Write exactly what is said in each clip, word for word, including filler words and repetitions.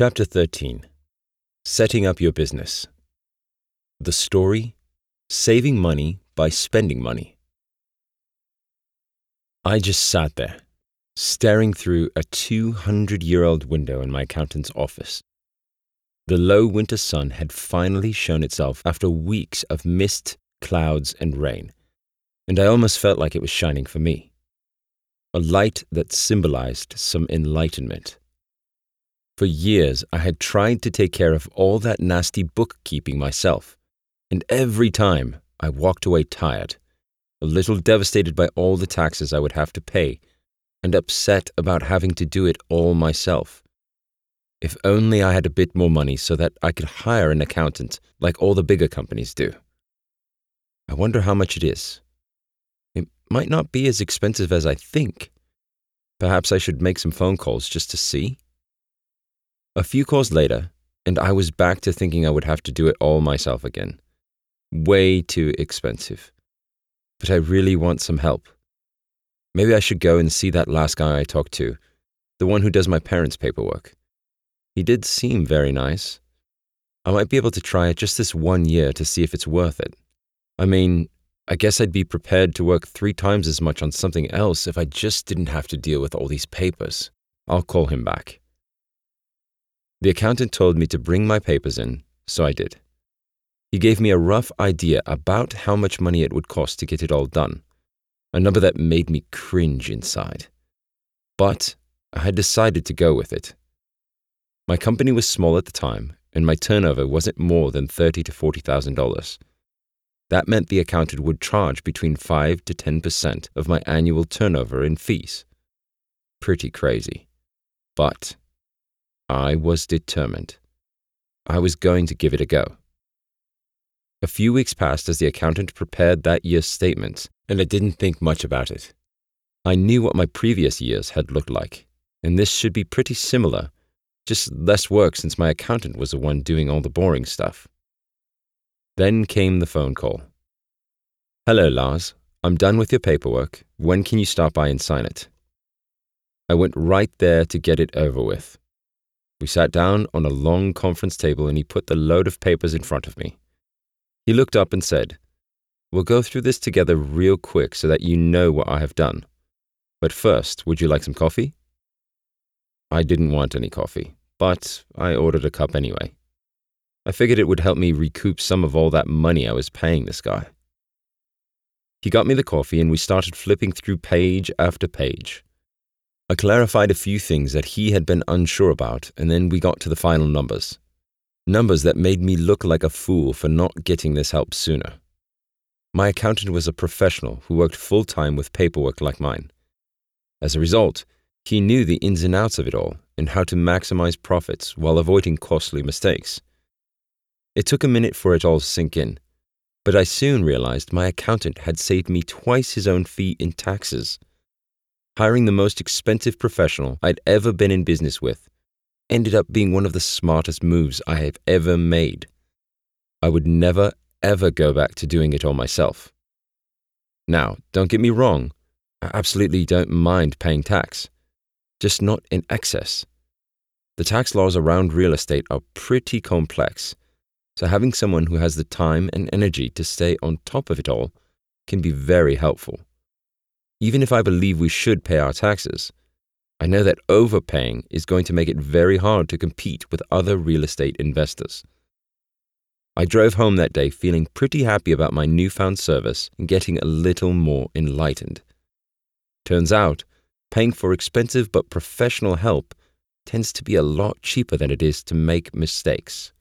Chapter thirteen. Setting Up Your Business. The story, Saving Money by Spending Money. I just sat there, staring through a two hundred year old window in my accountant's office. The low winter sun had finally shown itself after weeks of mist, clouds, and rain, and I almost felt like it was shining for me. A light that symbolized some enlightenment. For years, I had tried to take care of all that nasty bookkeeping myself, and every time I walked away tired, a little devastated by all the taxes I would have to pay, and upset about having to do it all myself. If only I had a bit more money so that I could hire an accountant like all the bigger companies do. I wonder how much it is. It might not be as expensive as I think. Perhaps I should make some phone calls just to see. A few calls later, and I was back to thinking I would have to do it all myself again. Way too expensive. But I really want some help. Maybe I should go and see that last guy I talked to, the one who does my parents' paperwork. He did seem very nice. I might be able to try it just this one year to see if it's worth it. I mean, I guess I'd be prepared to work three times as much on something else if I just didn't have to deal with all these papers. I'll call him back. The accountant told me to bring my papers in, so I did. He gave me a rough idea about how much money it would cost to get it all done, a number that made me cringe inside. But I had decided to go with it. My company was small at the time, and my turnover wasn't more than thirty thousand to forty thousand dollars. That meant the accountant would charge between five to ten percent of my annual turnover in fees. Pretty crazy. But I was determined. I was going to give it a go. A few weeks passed as the accountant prepared that year's statements, and I didn't think much about it. I knew what my previous years had looked like, and this should be pretty similar, just less work since my accountant was the one doing all the boring stuff. Then came the phone call. "Hello, Lars. I'm done with your paperwork. When can you stop by and sign it?" I went right there to get it over with. We sat down on a long conference table and he put the load of papers in front of me. He looked up and said, "We'll go through this together real quick so that you know what I have done. But first, would you like some coffee?" I didn't want any coffee, but I ordered a cup anyway. I figured it would help me recoup some of all that money I was paying this guy. He got me the coffee and we started flipping through page after page. I clarified a few things that he had been unsure about, and then we got to the final numbers. Numbers that made me look like a fool for not getting this help sooner. My accountant was a professional who worked full-time with paperwork like mine. As a result, he knew the ins and outs of it all and how to maximize profits while avoiding costly mistakes. It took a minute for it all to sink in, but I soon realized my accountant had saved me twice his own fee in taxes. Hiring the most expensive professional I'd ever been in business with ended up being one of the smartest moves I have ever made. I would never, ever go back to doing it all myself. Now, don't get me wrong, I absolutely don't mind paying tax, just not in excess. The tax laws around real estate are pretty complex, so having someone who has the time and energy to stay on top of it all can be very helpful. Even if I believe we should pay our taxes, I know that overpaying is going to make it very hard to compete with other real estate investors. I drove home that day feeling pretty happy about my newfound service and getting a little more enlightened. Turns out, paying for expensive but professional help tends to be a lot cheaper than it is to make mistakes.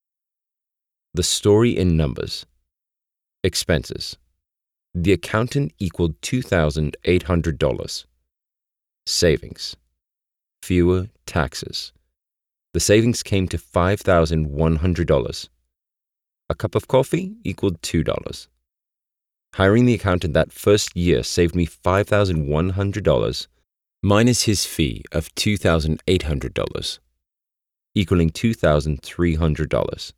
The story in numbers. Expenses. The accountant equaled two thousand eight hundred dollars. Savings. Fewer taxes. The savings came to five thousand one hundred dollars. A cup of coffee equaled two dollars. Hiring the accountant that first year saved me five thousand one hundred dollars minus his fee of two thousand eight hundred dollars, equaling two thousand three hundred dollars.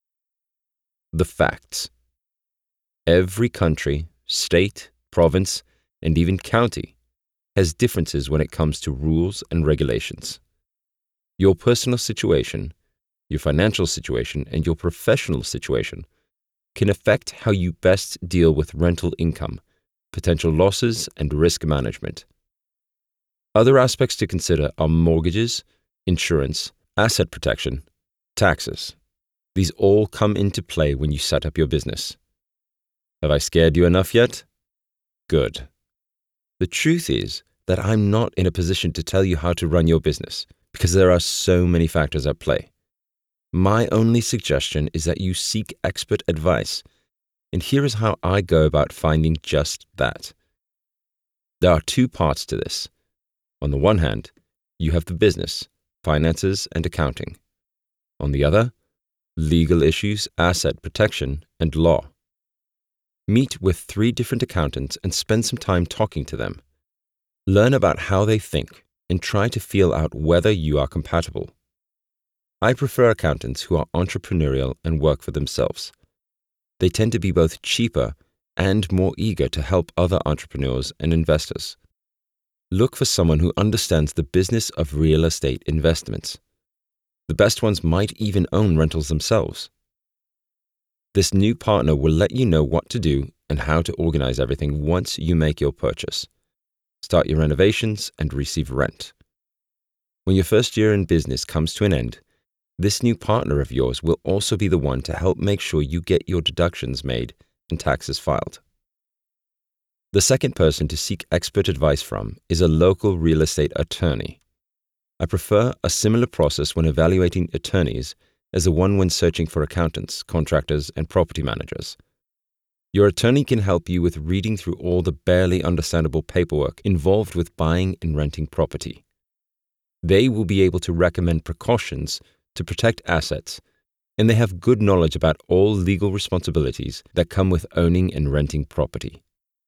The facts. Every country, state, province, and even county has differences when it comes to rules and regulations. Your personal situation, your financial situation, and your professional situation can affect how you best deal with rental income, potential losses, and risk management. Other aspects to consider are mortgages, insurance, asset protection, taxes. These all come into play when you set up your business. Have I scared you enough yet? Good. The truth is that I'm not in a position to tell you how to run your business because there are so many factors at play. My only suggestion is that you seek expert advice, and here is how I go about finding just that. There are two parts to this. On the one hand, you have the business, finances, and accounting. On the other, legal issues, asset protection, and law. Meet with three different accountants and spend some time talking to them. Learn about how they think and try to feel out whether you are compatible. I prefer accountants who are entrepreneurial and work for themselves. They tend to be both cheaper and more eager to help other entrepreneurs and investors. Look for someone who understands the business of real estate investments. The best ones might even own rentals themselves. This new partner will let you know what to do and how to organize everything once you make your purchase, start your renovations, and receive rent. When your first year in business comes to an end, this new partner of yours will also be the one to help make sure you get your deductions made and taxes filed. The second person to seek expert advice from is a local real estate attorney. I prefer a similar process when evaluating attorneys as the one when searching for accountants, contractors, and property managers. Your attorney can help you with reading through all the barely understandable paperwork involved with buying and renting property. They will be able to recommend precautions to protect assets, and they have good knowledge about all legal responsibilities that come with owning and renting property.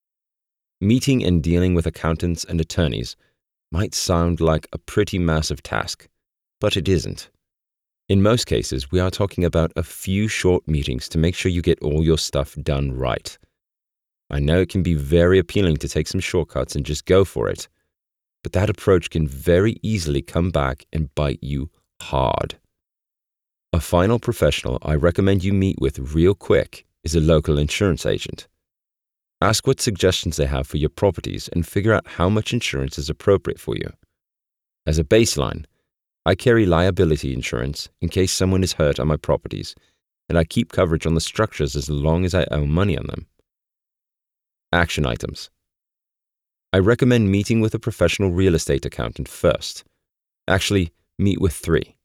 Meeting and dealing with accountants and attorneys might sound like a pretty massive task, but it isn't. In most cases, we are talking about a few short meetings to make sure you get all your stuff done right. I know it can be very appealing to take some shortcuts and just go for it, but that approach can very easily come back and bite you hard. A final professional I recommend you meet with real quick is a local insurance agent. Ask what suggestions they have for your properties and figure out how much insurance is appropriate for you. As a baseline, I carry liability insurance in case someone is hurt on my properties, and I keep coverage on the structures as long as I owe money on them. Action items. I recommend meeting with a professional real estate accountant first. Actually, meet with three.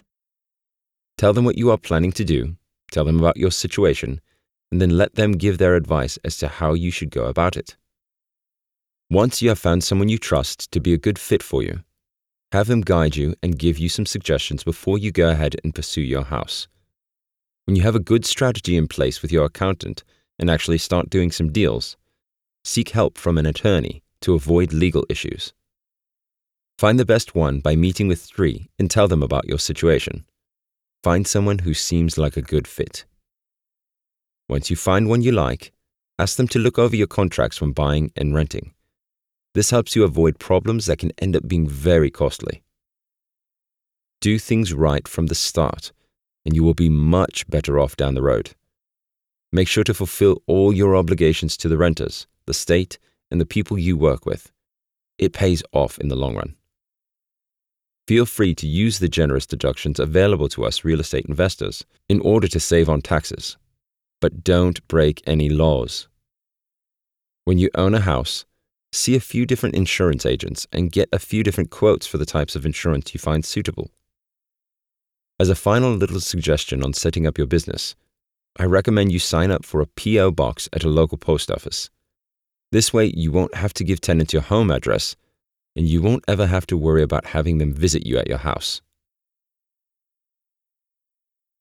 Tell them what you are planning to do, tell them about your situation, and then let them give their advice as to how you should go about it. Once you have found someone you trust to be a good fit for you, have them guide you and give you some suggestions before you go ahead and pursue your house. When you have a good strategy in place with your accountant and actually start doing some deals, seek help from an attorney to avoid legal issues. Find the best one by meeting with three and tell them about your situation. Find someone who seems like a good fit. Once you find one you like, ask them to look over your contracts when buying and renting. This helps you avoid problems that can end up being very costly. Do things right from the start, and you will be much better off down the road. Make sure to fulfill all your obligations to the renters, the state, and the people you work with. It pays off in the long run. Feel free to use the generous deductions available to us real estate investors in order to save on taxes, but don't break any laws. When you own a house, see a few different insurance agents and get a few different quotes for the types of insurance you find suitable. As a final little suggestion on setting up your business, I recommend you sign up for a P O box at a local post office. This way you won't have to give tenants your home address, and you won't ever have to worry about having them visit you at your house.